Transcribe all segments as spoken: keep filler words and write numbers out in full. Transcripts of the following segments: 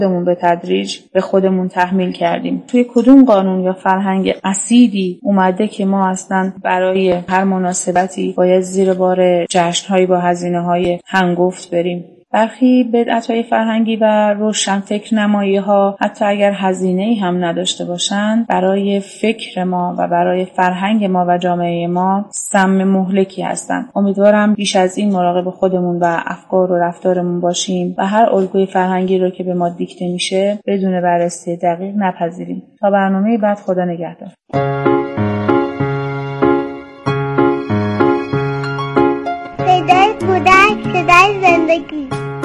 خودمون به تدریج به خودمون تحمیل کردیم. توی کدوم قانون یا فرهنگ اسیدی اومده که ما اصلا برای هر مناسبتی باید زیر بار جشن‌هایی با هزینه‌های هنگفت بریم؟ برخی بدعت‌های فرهنگی و روشنفکر نمایی‌ها حتی اگر هزینه‌ای هم نداشته باشند، برای فکر ما و برای فرهنگ ما و جامعه ما سم مهلکی هستند. امیدوارم بیش از این مراقب خودمون و افکار و رفتارمون باشیم و هر الگوی فرهنگی رو که به ما دیکته میشه بدون بررسی دقیق نپذیریم. تا برنامه بعد، خدا نگهدار. صدای کودک، صدای زندگی.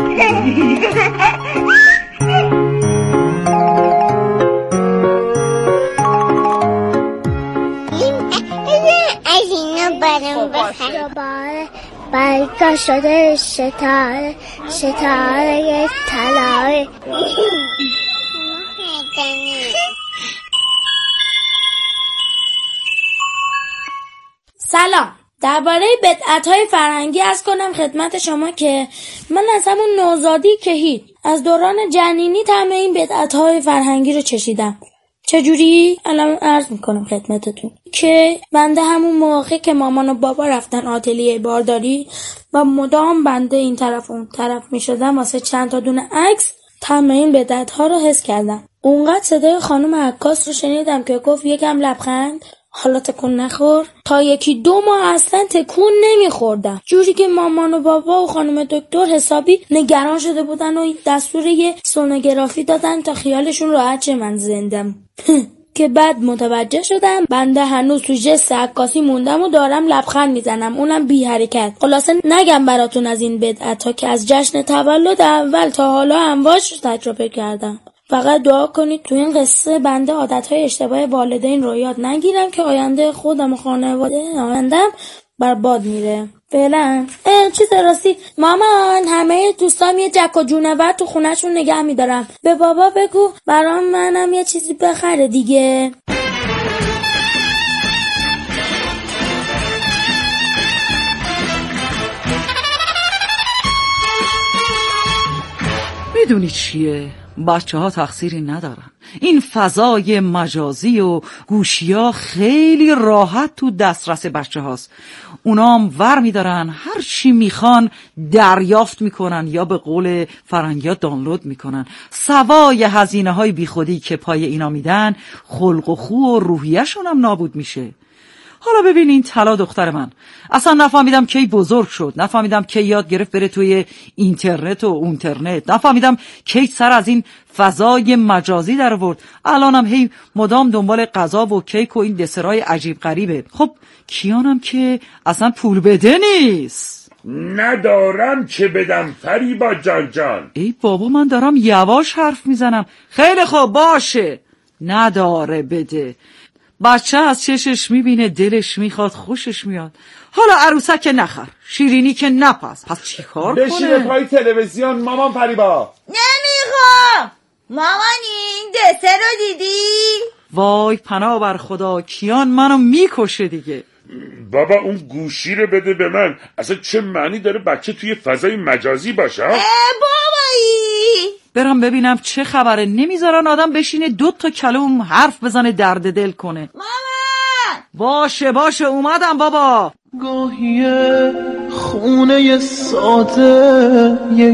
از اینو برم بخیر باره برگاه شده ستاره ستاره طلاره. سلام. درباره بدعت‌های فرهنگی عرض کنم خدمت شما که من از همون نوزادی که هیچ از دوران جنینی طعم این بدعت‌های فرهنگی رو چشیدم. چجوری؟ الان عرض میکنم خدمتتون که بنده همون موقع که مامان و بابا رفتن آتلیه بارداری و مدام بنده این طرف اون طرف میشدم واسه چند تا دونه عکس طعم این بدعت‌ها رو حس کردم. اونقدر صدای خانم عکاس رو شنیدم که گفت یکم لبخند، حالا تکون نخور. تا یکی دو ماه اصلا تکون نمیخوردم، جوری که مامان و بابا و خانم دکتر حسابی نگران شده بودن و دستور یه سونوگرافی دادن تا خیالشون راحت شه من زندم. که بعد متوجه شدم بنده هنوز تو جست عکاسی موندم و دارم لبخند میزنم، اونم بی حرکت. خلاصه نگم براتون از این بدعت‌ها که از جشن تولد اول تا حالا امواج تجربه کردم. فقط دعا کنید تو این قصه بنده عادتهای اشتباه والدین رو یاد نگیرم که آینده خودم و خانواده آیندم برباد میره. فعلا چیز راستی مامان، همه دوستام یه جک و جونور تو خونه‌شون نگه میدارم، به بابا بگو برام منم یه چیزی بخره دیگه. میدونی چیه؟ بچه ها تقصیری ندارن. این فضای مجازی و گوشیا خیلی راحت تو دسترس بچه هاست. اونام ور میدارن هر چی میخوان دریافت میکنن یا به قول فرنگی ها دانلود میکنن. سوای هزینه های بی خودی که پای اینا میدن، خلق و خو و روحیه شون هم نابود میشه. حالا ببین این طلا دختر من اصلا نفهمیدم کی بزرگ شد، نفهمیدم کی یاد گرفت بره توی اینترنت و اونترنت، نفهمیدم کی سر از این فضای مجازی در آورد. الانم هی مدام دنبال غذا و کیک و این دسرای عجیب غریبه. خب کیانم که اصلا پول بده نیست. ندارم چه بدم فریبا جان جان. ای بابا من دارم یواش حرف میزنم. خیلی خوب باشه، نداره بده. بچه از چشش میبینه دلش میخواد خوشش میاد. حالا عروسک نخر، شیرینی که نپس، پس چی کار کنه؟ بشینه پای تلویزیون مامان فریبا. نمیخوام مامانی، این دسر رو دیدی؟ وای پناه بر خدا، کیان منو میکشه دیگه. بابا اون گوشی رو بده به من. اصلا چه معنی داره بچه توی فضای مجازی باشه؟ اه بابایی برم ببینم چه خبره. نمیذارن آدم بشینه دو تا کلم حرف بزنه درد دل کنه. مامان باشه باشه اومدم بابا. گاهی خونه ساده یه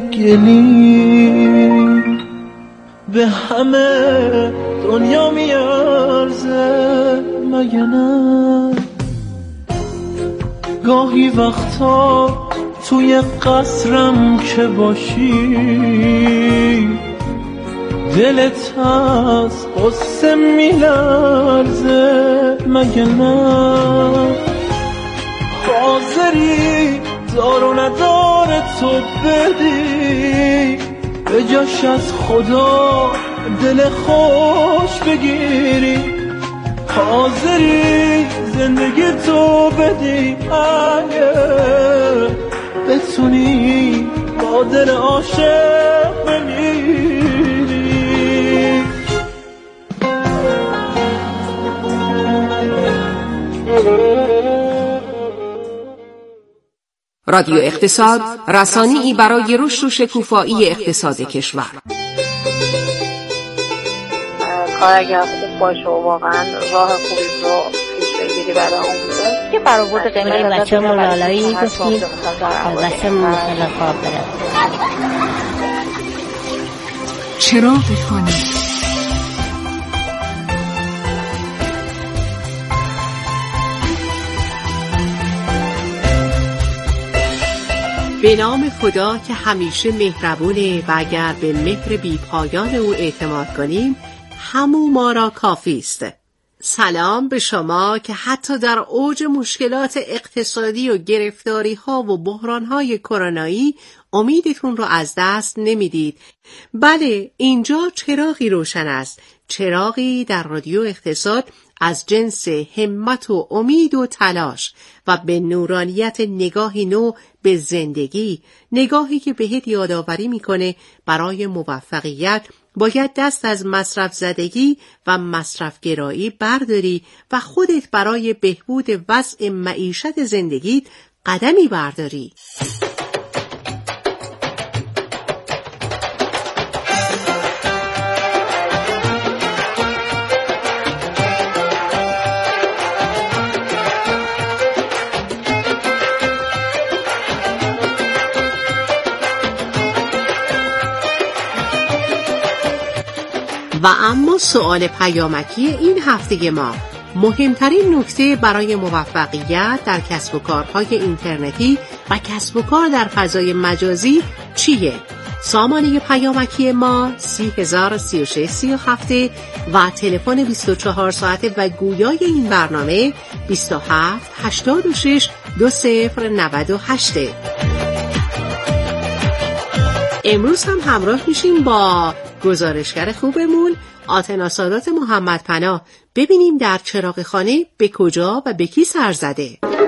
گلی به همه دنیا میارزه مگه نه؟ گاهی وقتا توی قصرم که باشی دلت از قصه میلرزه مگه نه؟ حاضری دار و ندار تو بدی به جاش از خدا دل خوش بگیری، حاضری زندگی تو بدی اگه بتونی با دل عاشق بمیری. رادیو اقتصاد، رسانه‌ای برای رشد و شکوفایی اقتصاد کشور. کار اگر خوب باشه و واقعا راه خوبی رو پیش بگیری برای عموده که برآورد قیمت بچه مولالایی گفتیم البته ممکنه خواب برد. چراغ خانه. به نام خدا که همیشه مهربونه و اگر به مهر بی پایان او اعتماد کنیم همو ما را کافی است. سلام به شما که حتی در اوج مشکلات اقتصادی و گرفتاری ها و بحران های کرونایی امیدتون رو از دست نمیدید. بله، اینجا چراغی روشن است، چراغی در رادیو اقتصاد از جنس همت و امید و تلاش و به نورانیت نگاهی نو به زندگی، نگاهی که بهت یادآوری میکنه برای موفقیت باید دست از مصرف زدگی و مصرف گرایی برداری و خودت برای بهبود وضع معیشت زندگیت قدمی برداری. و اما سؤال پیامکی این هفته ما، مهمترین نکته برای موفقیت در کسب و کارهای اینترنتی و کسب و کار در فضای مجازی چیه؟ سامانه پیامکی ما سی هزار و سی و شش سی و هفت و تلفن بیست و چهار ساعته و گویای این برنامه بیست و هفت هشتاد و شش دو صفر نود و هشت. امروز هم همراه میشیم با گزارشگر خوبمون آتنا سادات محمد پناه، ببینیم در چراغ خانه به کجا و به کی سر زده.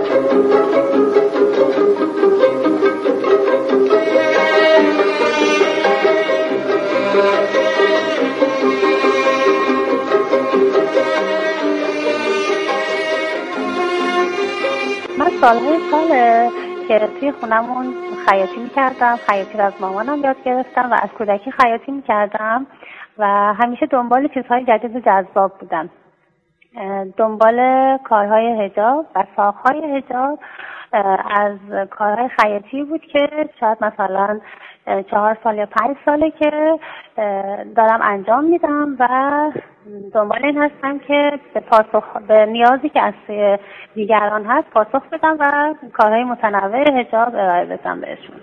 من سالهای ساله که توی خونمون خیاطی میکردم، خیاطی رو از مامانم یاد گرفتم و از کودکی خیاطی میکردم و همیشه دنبال چیزهای جدید و جذاب بودم، دنبال کارهای حجاب و ساقهای حجاب. از کارهای خیاطی بود که شاید مثلا چهار سال یا پنج ساله که دارم انجام میدم و دنبال این هستم که به پاسخ به نیازی که از دیگران هست پاسخ بدم و کارهای متنوع حجاب ارائه بدم بهشون.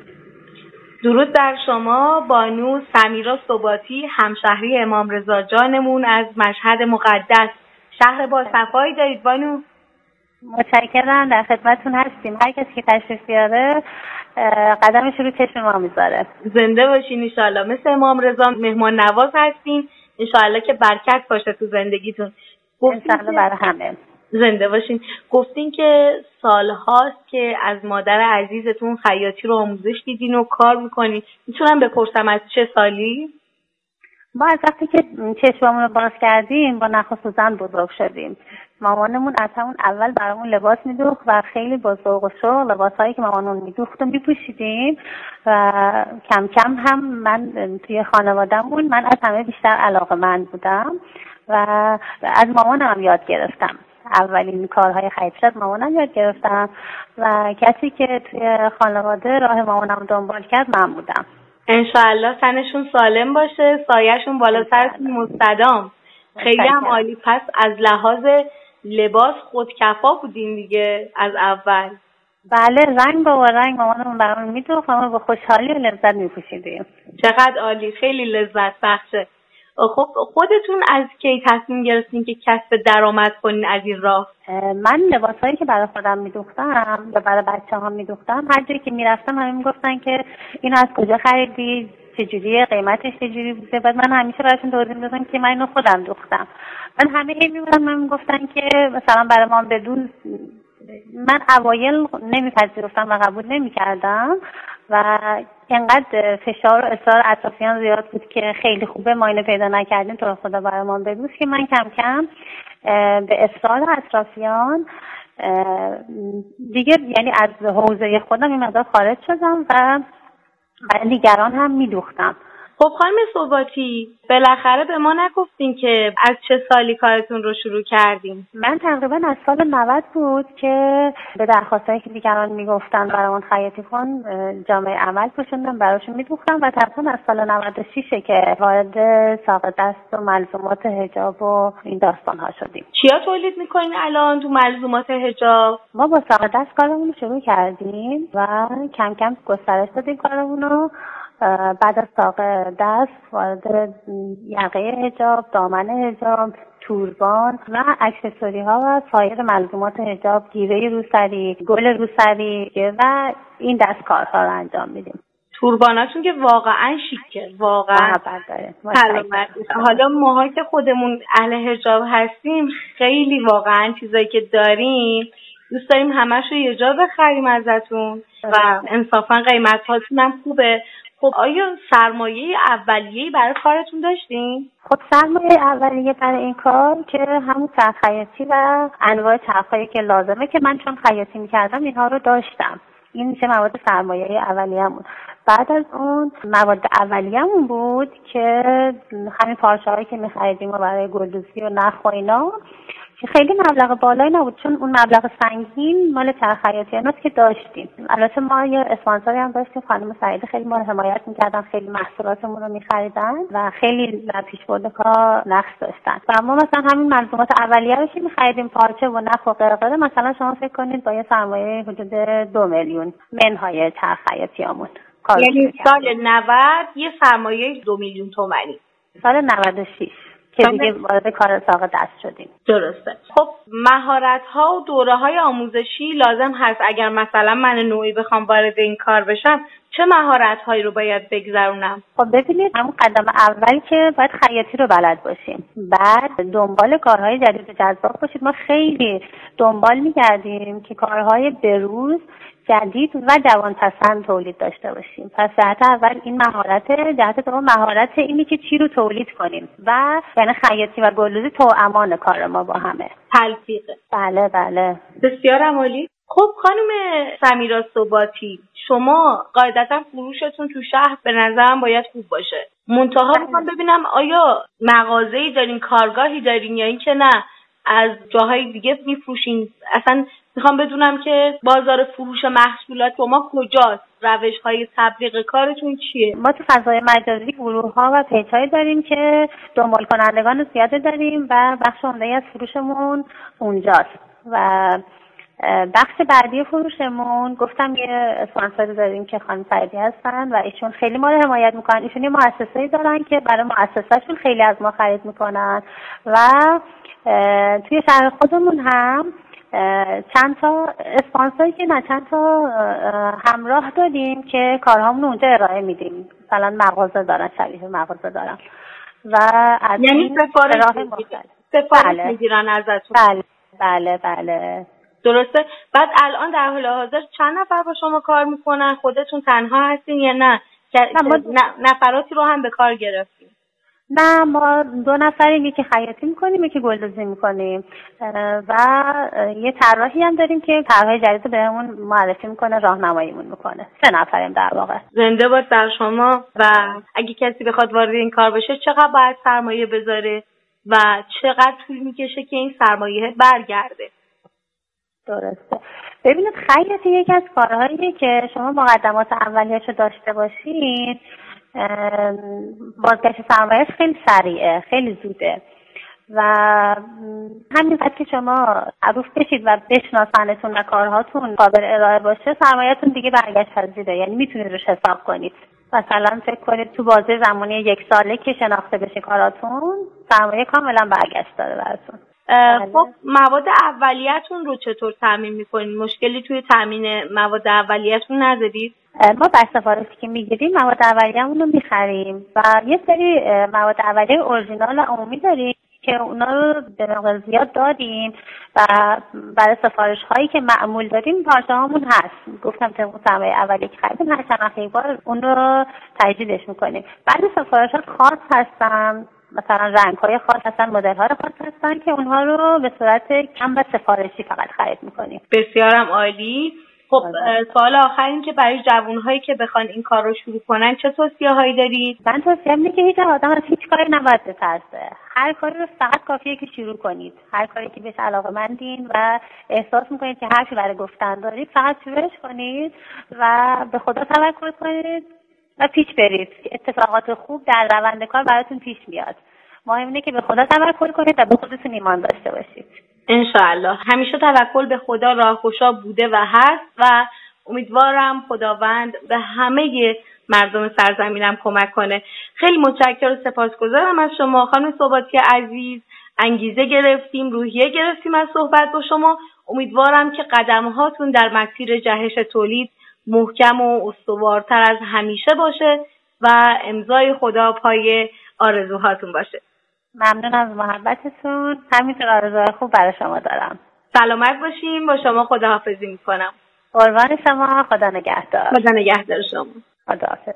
درود بر شما، بانو سمیرا ثباتی، همشهری امام رضا جانمون از مشهد مقدس. شهر با صفایی دارید بانو. متشکرم، در خدمتتون هستیم. هر کسی که تشریف بیاره قدمش رو چشم ما میذاره. زنده باشین ان شاءالله. مثل امام رضا مهمان نواز هستین ان شاءالله که برکت باشه تو زندگیتون. ان شاءالله برای همه. زنده باشین. گفتین که سالهاست که از مادر عزیزتون خیاطی رو آموزش دیدین و کار میکنین. میتونم بپرسم از چه سالی؟ ما از وقتی که چشممون رو باز کردیم با نخ و سوزن بزرگ شدیم. مامانمون از همون اول برامون لباس میدوخت و خیلی با ذوق و شوق لباسایی که مامانمون میدوخت و میپوشیدیم و کم کم هم من توی خانوادهمون من از همه بیشتر علاقه‌مند بودم و از مامانم هم یاد گرفتم. اولین کارهای خیاطی از مامانم یاد گرفتم و کسی که توی خانواده راه مامانم دنبال کرد من بودم. انشاءالله سنشون سالم باشه، سایه‌شون بالا سرتون مستدام. خیلی هم عالی. پس از لحاظ لباس خودکفا بودین دیگه از اول. بله، رنگ با رنگ مامانمون برامون میدوخت و ما با خوشحالی و لذت میپوشیدیم. چقدر عالی، خیلی لذت بخشه. خب خودتون از کی تصمیم گرفتین که کسب درآمد کنین از این راه؟ من لباسایی که برای خودم میدوختم و برای بچه‌هام میدوختم، هر جایی که میرفتم همه میگفتن که اینو از کجا خریدی، چجوریه، قیمتش چجوری بوده. بعد من همیشه براشون توضیح میدادم که من اینو خودم دوختم. من همه این میبودن من میگفتن که مثلا برای ما بدون. من اوایل نمیپذیرفتم و قبول نمیکردم و اینقدر فشار و اصرار اطرافیان زیاد بود که خیلی خوبه ما اینو پیدا نکردیم تو خدا برامون بدوز که من کم کم به اصرار اطرافیان دیگه یعنی از حوزه خودم این مقدار خارج شدم و برای دیگران هم میدوختم. خب خانم ثباتی، بالاخره به ما نگفتین که از چه سالی کارتون رو شروع کردین؟ من تقریبا از سال نود بود که به درخواستایی که دیگران میگفتن برامون خیاطی کن جامعه عمل پوشوندم، براشون میدوختم و تقریبا از سال نود و شش که وارد ساق دست و ملزومات حجاب و این داستان ها شدیم. چیا تولید میکنین الان تو ملزومات حجاب؟ ما با ساق دست کارمون رو شروع کردیم و کم کم گسترش دادیم کارمون رو. بعد از ساق دست وارد یقه حجاب، دامن حجاب، توربان و اکسسوری ها و سایر ملزومات حجاب، گیره روسری، گل روسری و این دستکارها رو انجام میدیم. تورباناتون که واقعا شیکه، واقعا سلامت. حالا ماها که خودمون اهل حجاب هستیم خیلی واقعا چیزایی که داریم دوست داریم همش رو یه جا بخریم ازتون و انصافا قیمت هاتون هم خوبه. خب آیا سرمایه اولیه‌ای برای کارتون داشتین؟ خب سرمایه اولیه برای این کار که همون چرخ خیاطی و انواع چرخ‌هایی که لازمه که من چون خیاطی می‌کردم اینها رو داشتم. این میشه مواد سرمایه اولیه‌مون. بعد از اون مواد اولیه‌مون بود که همین پارچه‌هایی که می‌خریدیم و برای گلدوزی و نخ و اینا که خیلی مبلغ بالایی نبود چون اون مبلغ سنگین مال چرخ خیاطیانات که داشتیم. البته ما یه اسپانسری هم داشتیم، خانم سعیده، خیلی ما رو حمایت می‌کردن، خیلی محصولاتمون رو می‌خریدن و خیلی در پیشبرد کار نقش داشتن. و ما مثلا همین ملزومات اولیه رو که می‌خریدیم، پارچه و نخ و قرقره، مثلا شما فکر کنید با یه سرمایه حدود دو میلیون منهای چرخ خیاطیامون. یعنی سال نود یه سرمایه دو میلیون تومانی. سال نود و شش که دیگه وارد کار ساق دست شدیم. درسته. خب مهارت‌ها و دوره‌های آموزشی لازم هست اگر مثلا من نوعی بخوام وارد این کار بشم، چه مهارت‌هایی رو باید بگذرونم؟ خب ببینید، همون قدم اول که باید خیاطی رو بلد باشیم. بعد دنبال کارهای جدید و جذاب باشید. ما خیلی دنبال می‌گردیم که کارهای بروز، جدید و جوان‌پسند تولید داشته باشیم. پس جهت اول این مهارت، جهت دوم مهارت اینی که چی رو تولید کنیم و یعنی خیاطی و گلدوزی توامان کار ما با همه. تلفیقه. بله بله. بسیار عالی. خب خانم سمیرا ثباتی، شما قاعدتا فروشتون تو شهر به نظرم باید خوب باشه. منتها میخوام ببینم آیا مغازه‌ای دارین، کارگاهی دارین یا اینکه نه از جاهای دیگه میفروشین؟ اصلا میخوام بدونم که بازار فروش محصولات ما کجاست؟ روش‌های تبلیغ کارتون چیه؟ ما تو فضای مجازی گروه‌ها و پیج‌هایی داریم که دنبال کنندگان زیاده داریم و بخش عمده‌ای از فروشمون اونجاست. و بخش بعدی فروشمون گفتم یه اسپانسر داریم که خانم سعیدی هستن و ایشون خیلی ما رو حمایت میکنن. ایشون یه مؤسسه‌ای دارن که برای مؤسسه‌شون خیلی از ما خرید میکنن و توی شهر خودمون هم چند تا اسپانسری که نه چند تا همراه داریم که کارهامون اونجا ارائه میدیم. مثلا مغازه دارن، شبیه مغازه دارن و از یعنی سفارش سفارش میگیرن ازتون؟ بله بله بله. درسته. بعد الان در حال حاضر چند نفر با شما کار میکنن؟ خودتون تنها هستین یا نه ما نفراتی رو هم به کار گرفتین؟ نه، ما دو نفریم، یکی خیاطی میکنیم یکی گلدوزی میکنیم و یه طراحی هم داریم که طرحهای جدید رو بهمون معرفی میکنه، راهنماییمون میکنه. سه نفریم در واقع. زنده باد در شما. و اگه کسی بخواد وارد این کار بشه چقدر باید سرمایه بذاره و چقدر طول میکشه که این سرمایه برگرده؟ درسته. ببینید، خیاطی یکی از کارهاییه که شما مقدمات اولیه‌اش رو داشته باشید، بازگشت سرمایه‌اش خیلی سریعه، خیلی زوده و همین وقت که شما معروف بشید و بشناسنتون و کارهاتون قابل ارائه باشه، سرمایه‌تون دیگه برگشت پذیره. یعنی میتونید روش حساب کنید. مثلا فکر کنید تو بازه زمانی یک ساله که شناخته بشه کاراتون، سرمایه کاملا برگشت داره براتون. خب مواد اولیه‌تون رو چطور تامین می‌کنید؟ مشکلی توی تامین مواد اولیه‌تون ندارید؟ ما بر سفارشی که میگیریم مواد اولیه‌مون رو می‌خریم و یه سری مواد اولیه اورجینال و عمومی داریم که اونا رو به مقدار زیاد دادیم و برای سفارش‌هایی که معمول داریم پارچه‌هامون هست. گفتم طبق سرمایه اولیه که خریدیم هر چند وقت یک بار اون رو تجدیدش می‌کنیم. بعد سفارش‌ها خاص هستن، مثلا رنگ‌های خاص هستن، مدل‌های خاص هستن که اونها رو به صورت کم و سفارشی فقط خرید می‌کنیم. بسیارم عالی. خب سوال آخر این که برای جوانهایی که بخوان این کار رو شروع کنن چه توصیه‌هایی دارید؟ من توصیه می‌کنم که هیچ آدم از هیچ کاری نباید بترسه. هر کاری رو فقط کافیه که شروع کنید. هر کاری که بهش علاقه‌مندین و احساس می‌کنید که حرفی برای گفتن دارید، فقط شروعش کنید و به خدا توکل کنید و پیش برید. اتفاقات خوب در روند کار براتون پیش میاد. مهم اینه که به خدا توکل کنید و به خودتون ایمان داشته باشید. انشاءالله. همیشه توکل به خدا راهگشا بوده و هست و امیدوارم خداوند به همه مردم سرزمینم کمک کنه. خیلی متشکرم و سپاسگزارم از شما خانم ثباتی عزیز. انگیزه گرفتیم، روحیه گرفتیم از صحبت با شما. امیدوارم که قدم هاتون در مسیر جهش تولید محکم و استوارتر از همیشه باشه و امضای خدا پای آرزوهاتون باشه. ممنون از محبتتون. همینطور آرزوهای خوب برای شما دارم. سلامت باشیم. با شما خداحافظی میکنم. قربان شما. خدا نگهدار. خدا نگهدار شما. خداحافظ.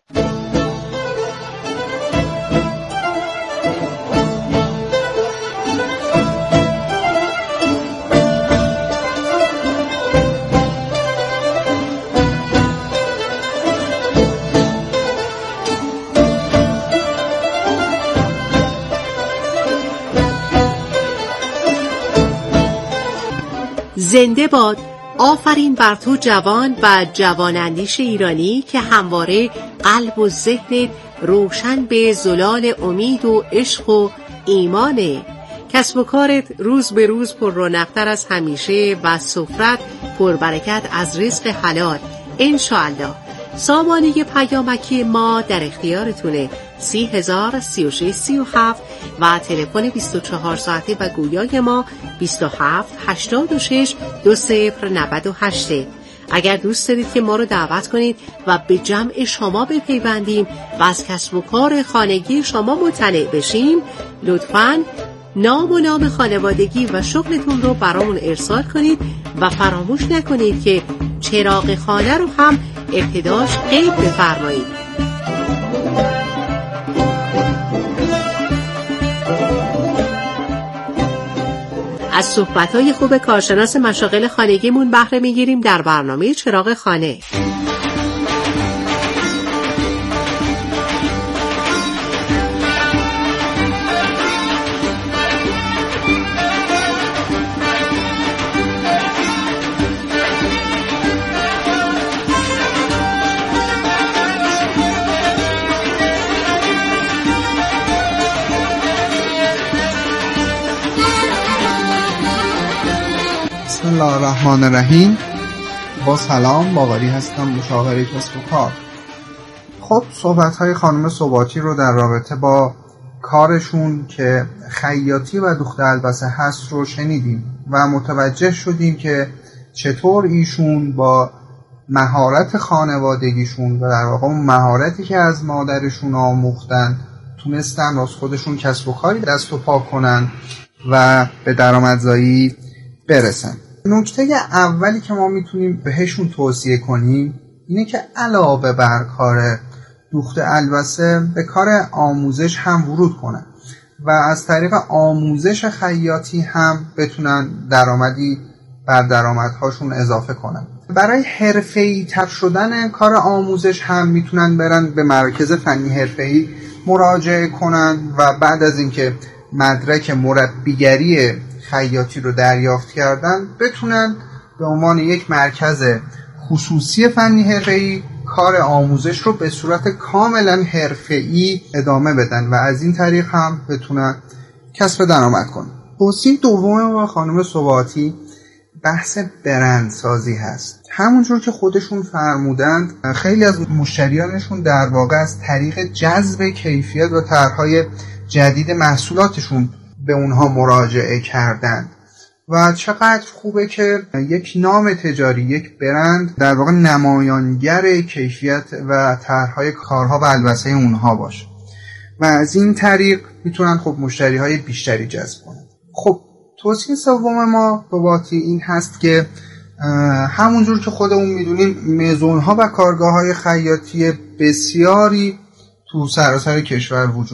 زنده باد. آفرین بر تو جوان و جواناندیش ایرانی که همواره قلب و ذهنت روشن به زلال امید و عشق و ایمانه. کسب و کارت روز به روز پر رونق‌تر از همیشه و سفرت پر برکت از رزق حلال انشاءالله. سامانه پیامکی ما در اختیارتونه سی هزار سی و شش سی و هفت و تلفن بیست و چهار ساعته و گویای ما بیست و هفت هشتاد و شش دو صفر نود و هشت. اگر دوست دارید که ما رو دعوت کنید و به جمع شما بپیوندیم و از کسب و کار خانگی شما مطلع بشیم، لطفاً نام و نام خانوادگی و شغلتون رو برامون ارسال کنید و فراموش نکنید که چراغ خانه رو هم ابتداش قید بفرمایید. از صحبت‌های خوب کارشناس مشاغل خانگیمون بهره می‌گیریم در برنامه چراغ خانه. بسم الله الرحمن الرحیم. با سلام، باقری هستم، مشاور کسب و کار. خب صحبت‌های خانم ثباتی رو در رابطه با کارشون که خیاطی و دوخت البسه هست رو شنیدیم و متوجه شدیم که چطور ایشون با مهارت خانوادگیشون و در واقع اون مهارتی که از مادرشون آموختن تونستن از خودشون کسب و کاری دست و پا کنن و به درآمدزایی برسن. نکته اولی که ما میتونیم بهشون توصیه کنیم اینه که علاوه بر کار دوخت البسه به کار آموزش هم ورود کنن و از طریق آموزش خیاطی هم بتونن درآمدی بر درآمدهاشون اضافه کنن. برای حرفه‌ای تر شدن کار آموزش هم میتونن برن به مراکز فنی حرفه‌ای مراجعه کنن و بعد از اینکه مدرک مربیگری خیاطی رو دریافت کردن بتونن به عنوان یک مرکز خصوصی فنی حرفه‌ای کار آموزش رو به صورت کاملا حرفه‌ای ادامه بدن و از این طریق هم بتونن کسب درآمد کنن. توصیه دوم با خانم ثباتی بحث برندسازی هست. همونجور که خودشون فرمودند خیلی از مشتریانشون در واقع از طریق جذب کیفیت و طرح‌های جدید محصولاتشون به اونها مراجعه کردند و چقدر خوبه که یک نام تجاری، یک برند در واقع نمایانگر کیفیت و طرح‌های کارها و البسه اونها باشه و از این طریق میتونن خب مشتری‌های بیشتری جذب کنن. خب توصیه سوم ما ثباتی این هست که همونجور که خودمون میدونیم مزون‌ها و کارگاه‌های خیاطی بسیاری تو سراسر کشور وجود داره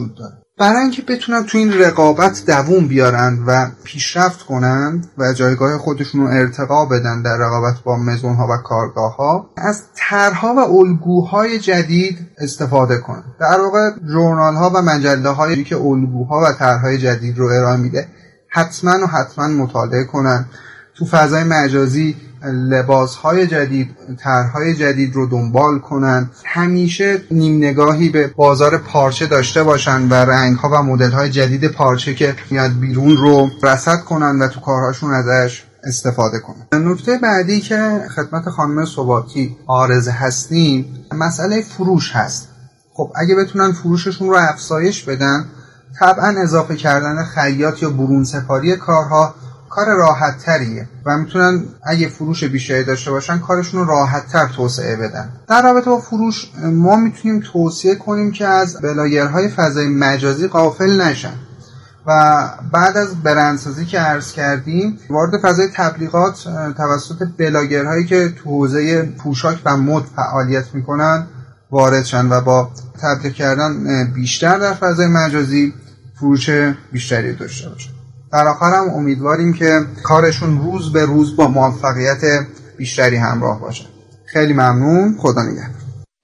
برای اینکه بتونن تو این رقابت دووم بیارن و پیشرفت کنن و جایگاه خودشون رو ارتقا بدن در رقابت با مزون‌ها و کارگاه‌ها، از طرح‌ها و الگوهای جدید استفاده کنن. در واقع ژورنال‌ها و مجله‌هایی که الگوها و طرح‌های جدید رو ارائه میده حتما و حتما مطالعه کنن. تو فضای مجازی لباس‌های جدید، طرح‌های جدید رو دنبال کنن. همیشه نیم نگاهی به بازار پارچه داشته باشن و رنگ‌ها و مدل‌های جدید پارچه که میاد بیرون رو رصد کنن و تو کارهاشون ازش استفاده کنن. نکته بعدی که خدمت خانم ثباتی عارض هستیم مسئله فروش هست. خب اگه بتونن فروششون رو افزایش بدن، طبعا اضافه کردن خیاط یا برون سپاری کارها کار راحت تریه و میتونن اگه فروش بیشتری داشته باشن کارشون رو راحت تر توسعه بدن. در رابطه با فروش ما میتونیم توصیه کنیم که از بلاگرهای فضای مجازی غافل نشن و بعد از برندسازی که عرض کردیم وارد فضای تبلیغات توسط بلاگرهایی که تو حوزه پوشاک و مد فعالیت میکنن وارد شن و با تبلیغ کردن بیشتر در فضای مجازی فروش بیشتری داشته باشن. در آخر هم امیدواریم که کارشون روز به روز با موفقیت بیشتری همراه باشه. خیلی ممنون. خدا نگهدار.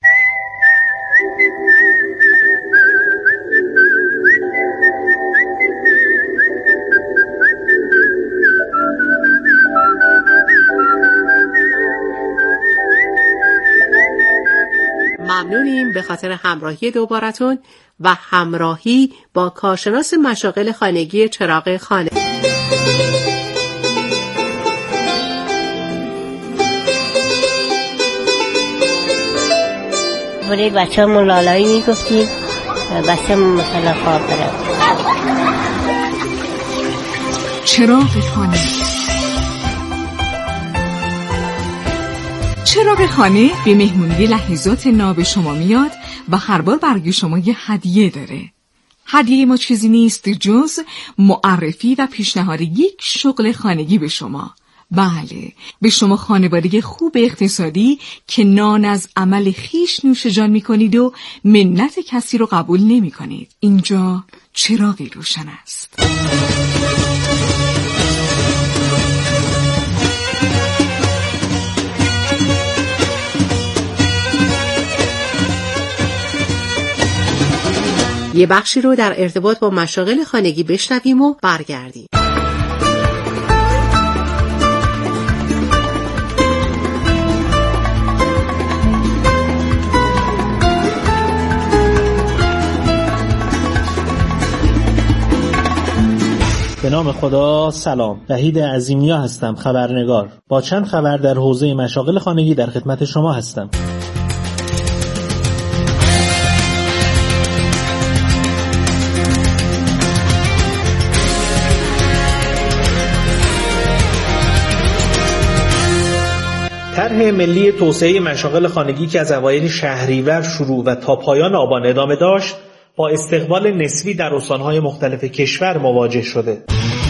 ممنونیم به خاطر همراهی دوبارتون و همراهی با کارشناس مشاغل خانگی چراغ خانه. برای بچه همون لالایی میگفتیم بچه همون مثلا خواب برد. چراغ خانه. چراغ خانه به مهمونی لحظات ناب شما میاد و هر بار برای شما یه هدیه داره. هدیه ما چیزی نیست جز معرفی و پیشنهاد یک شغل خانگی به شما. بله، به شما خانواده خوب اقتصادی که نان از عمل خیش نوش جان می کنید و منت کسی رو قبول نمی کنید. اینجا چراغی روشن است. یه بخشی رو در ارتباط با مشاغل خانگی بشنویم و برگردیم. به نام خدا. سلام، وحید عظیم‌نیا هستم، خبرنگار. با چند خبر در حوزه مشاغل خانگی در خدمت شما هستم. طرح ملی توسعه مشاغل خانگی که از اوایل شهریور شروع و تا پایان آبان ادامه داشت، با استقبال نسبی در استان‌های مختلف کشور مواجه شده.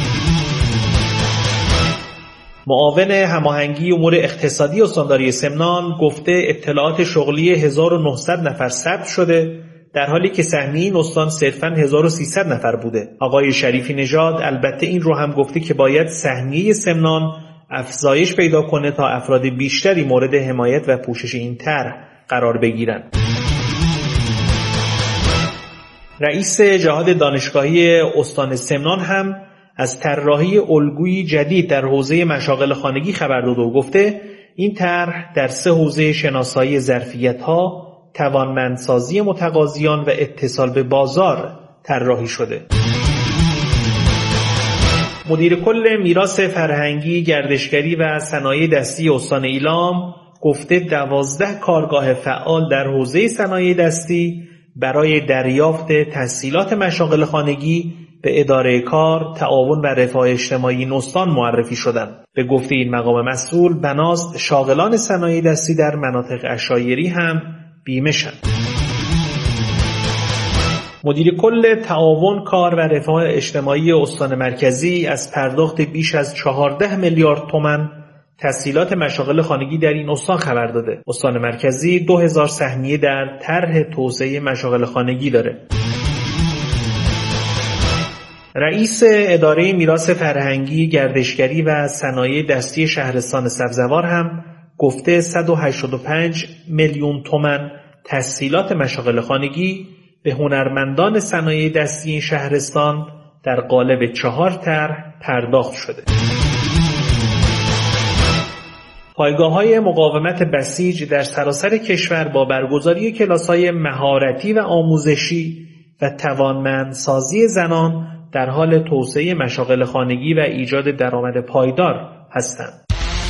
معاون هماهنگی امور اقتصادی استانداری سمنان گفته اطلاعات شغلی هزار و نهصد نفر ثبت شده، در حالی که سهمیه این استان صرفاً هزار و سیصد نفر بوده. آقای شریفی نژاد البته این رو هم گفته که باید سهمیه سمنان افزایش پیدا کنه تا افراد بیشتری مورد حمایت و پوشش این طرح قرار بگیرند. رئیس جهاد دانشگاهی استان سمنان هم از طراحی الگویی جدید در حوزه مشاغل خانگی خبر داد و گفته این طرح در سه حوزه شناسایی ظرفیت‌ها، توانمندسازی متقاضیان و اتصال به بازار طراحی شده. مدیر کل میراث فرهنگی، گردشگری و صنایع دستی استان ایلام گفته دوازده کارگاه فعال در حوزه صنایع دستی برای دریافت تسهیلات مشاغل خانگی به اداره کار، تعاون و رفاه اجتماعی این استان معرفی شدند. به گفته این مقام مسئول بناست شاغلان صنایع دستی در مناطق عشایری هم بیمه شند. مدیر کل تعاون، کار و رفاه اجتماعی استان مرکزی از پرداخت بیش از چهارده میلیارد تومان تسهیلات مشاغل خانگی در این استان خبر داده. استان مرکزی دو هزار سهمیه در طرح توسعه مشاغل خانگی داره. رئیس اداره میراث فرهنگی، گردشگری و صنایع دستی شهرستان سبزوار هم گفته صد و هشتاد و پنج میلیون تومان تسهیلات مشاغل خانگی به هنرمندان صنایع دستی این شهرستان در قالب چهار طرح پرداخت شده. پایگاه‌های مقاومت بسیج در سراسر کشور با برگزاری کلاس‌های مهارتی و آموزشی و توانمندسازی زنان در حال توسعه مشاغل خانگی و ایجاد درآمد پایدار هستند.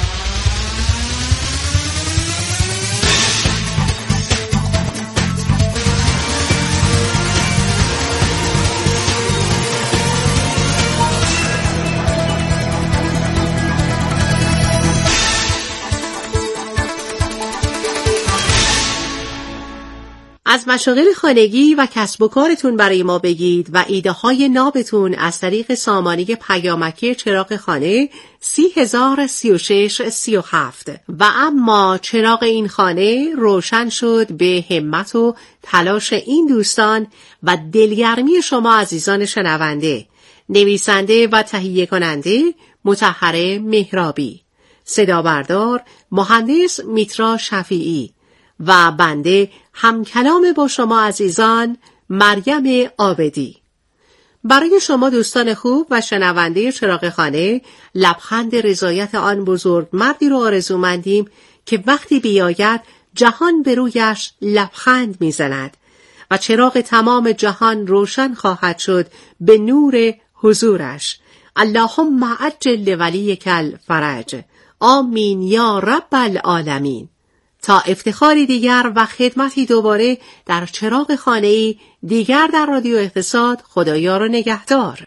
از مشاغل خانگی و کسب و کارتون برای ما بگید و ایده های نابتون از طریق سامانه پیامکی چراغ خانه سی هزار سی و شش سی و هفت. و اما چراغ این خانه روشن شد به همت و تلاش این دوستان و دلگرمی شما عزیزان شنونده. نویسنده و تهیه کننده مطهره مهرابی، صدا بردار مهندس میترا شفیعی و بنده هم کلام با شما عزیزان مریم عابدی. برای شما دوستان خوب و شنونده چراغ خانه لبخند رضایت آن بزرگ مردی رو آرزومندیم که وقتی بیاید جهان به رویش لبخند میزند و چراغ تمام جهان روشن خواهد شد به نور حضورش. اللهم عجل ولیک الفرج. آمین یا رب العالمین. تا افتخاری دیگر و خدمتی دوباره در چراغ خانه‌ای دیگر در رادیو اقتصاد، خدایا رو نگهدار.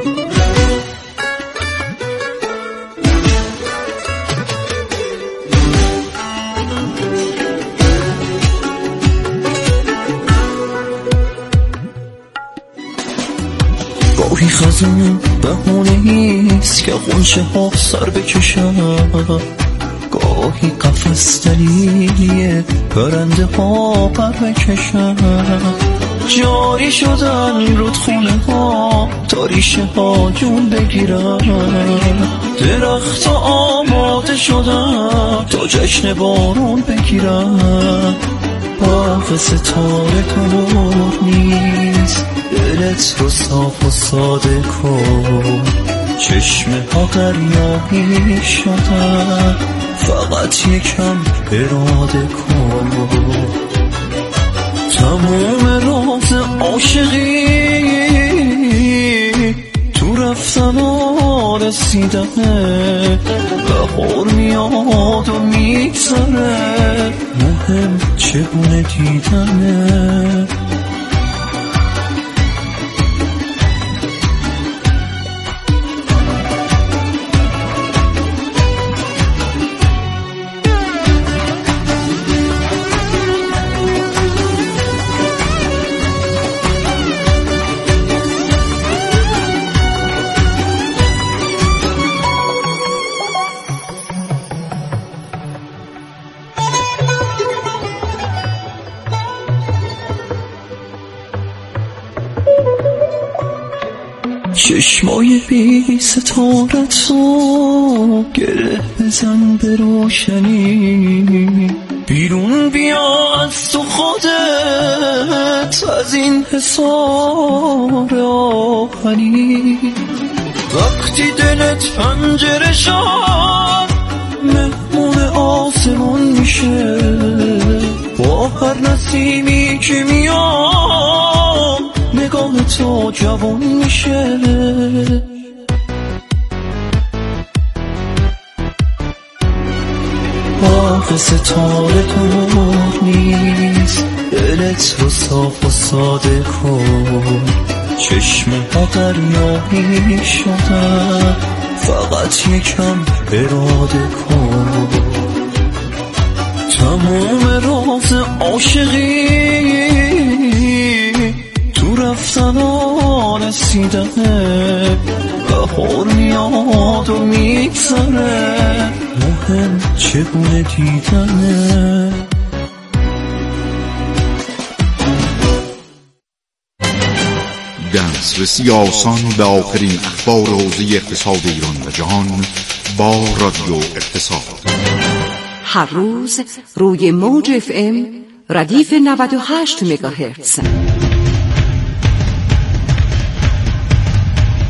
گاهی خزون بهونه‌ایست که غنچه ها سر بکشن، گاهی قفس دلیلیه پرنده ها پر بکشن، جاری شدن رودخونه ها تا ریشه ها جون بگیرن، درخت آماده شدن تا جشن بارون بگیرن. باغ ستاره کنور نیست، دلت رو صاف و ساده کن، چشمه ها قریابی شدن، فقط یکم اراده کن. تموم راز عاشقی تو رفتن و رسیدنه، بهار میاد و میگذره، مهم چگونه دیدنه. چشمای بی ستارت رو گره بزن به روشنی، بیرون بیا از تو خودت از این حصار آهنی. وقتی دلت پنجره شد مهمون آسمون میشه، با هر نسیمی که میاد نگاه تو جوان میشه. باغ ستاره کنور نیست، دلت رو صاف و ساده کن، چشمه ها قریابی شدن، فقط یکم اراده کن. تموم راز عاشقی تو رفتن و رسیدنه، بهار میاد و میگذره، مهم چگونه دیدنه. دسترسی آسان به آخرین اخبار حوزه اقتصاد ایران و جهان با رادیو اقتصاد. هر روز روی موج اف ام ردیف نود و هشت مگاهرتز.